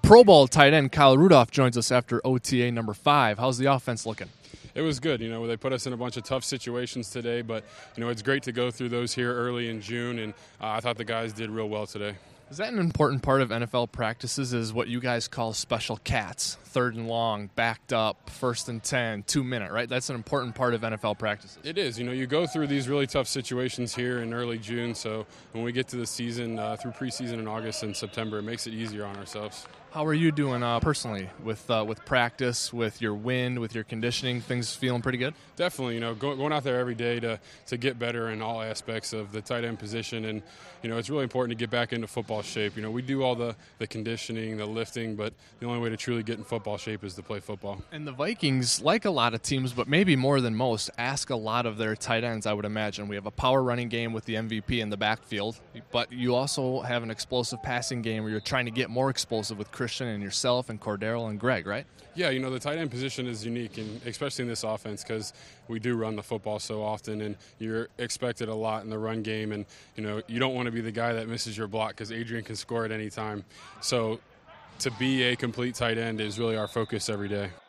Pro Bowl tight end Kyle Rudolph joins us after OTA number 5. How's the offense looking? It was good. They put us in a bunch of tough situations today, but, it's great to go through those here early in June, and I thought the guys did real well today. Is that an important part of NFL practices, is what you guys call special cats, 3rd and long, backed up, 1st and 10, 2-minute, right? That's an important part of NFL practices. It is. You go through these really tough situations here in early June, so when we get to the season, through preseason in August and September, it makes it easier on ourselves. How are you doing personally with practice, with your wind, with your conditioning? Things feeling pretty good? Definitely. Going out there every day to get better in all aspects of the tight end position, and it's really important to get back into football shape. We do all the conditioning, the lifting, but the only way to truly get in football shape is to play football. And the Vikings, like a lot of teams, but maybe more than most, ask a lot of their tight ends, I would imagine. We have a power running game with the MVP in the backfield, but you also have an explosive passing game where you're trying to get more explosive with Christian and yourself and Cordero and Greg, right? Yeah, the tight end position is unique, and especially in this offense, because we do run the football so often, and you're expected a lot in the run game, and you don't want to be the guy that misses your block because Adrian can score at any time. So to be a complete tight end is really our focus every day.